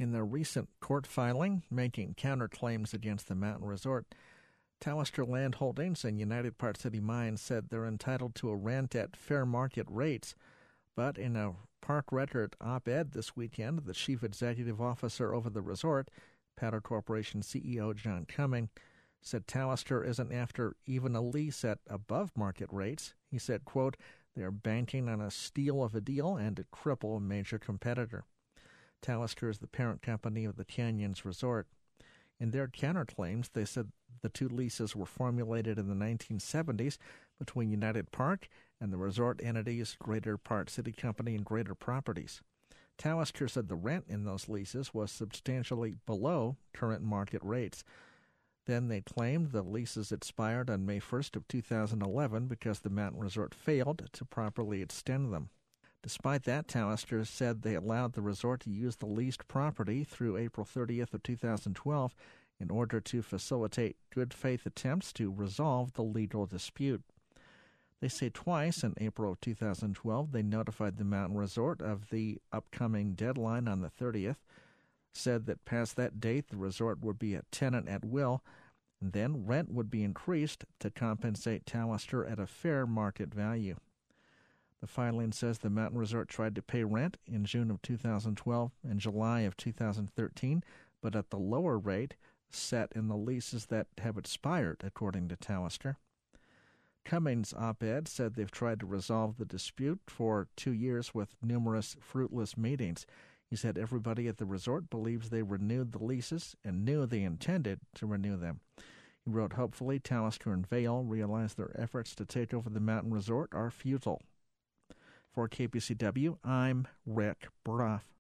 In their recent court filing making counterclaims against the mountain resort, Taoister Land Holdings and United Park City Mines said they're entitled to a rent at fair market rates. But in a Park Record op-ed this weekend, the chief executive officer over the resort, Powder Corporation CEO John Cumming, said Taoister isn't after even a lease at above market rates. He said, quote, "They're banking on a steal of a deal and to cripple a major competitor." Taoister is the parent company of the Canyons Resort. In their counterclaims, they said the two leases were formulated in the 1970s between United Park and the resort entities Greater Park City Company and Greater Properties. Taoister said the rent in those leases was substantially below current market rates. Then they claimed the leases expired on May 1st of 2011 because the mountain resort failed to properly extend them. Despite that, Taoister said they allowed the resort to use the leased property through April 30th of 2012 in order to facilitate good faith attempts to resolve the legal dispute. They say twice in April of 2012 they notified the mountain resort of the upcoming deadline on the 30th, said that past that date the resort would be a tenant at will, and then rent would be increased to compensate Taoister at a fair market value. The filing says the mountain resort tried to pay rent in June of 2012 and July of 2013, but at the lower rate set in the leases that have expired, according to Taoister. Cummings' op-ed said they've tried to resolve the dispute for 2 years with numerous fruitless meetings. He said everybody at the resort believes they renewed the leases and knew they intended to renew them. He wrote, hopefully Taoister and Vail realize their efforts to take over the mountain resort are futile. For KPCW, I'm Rick Broff.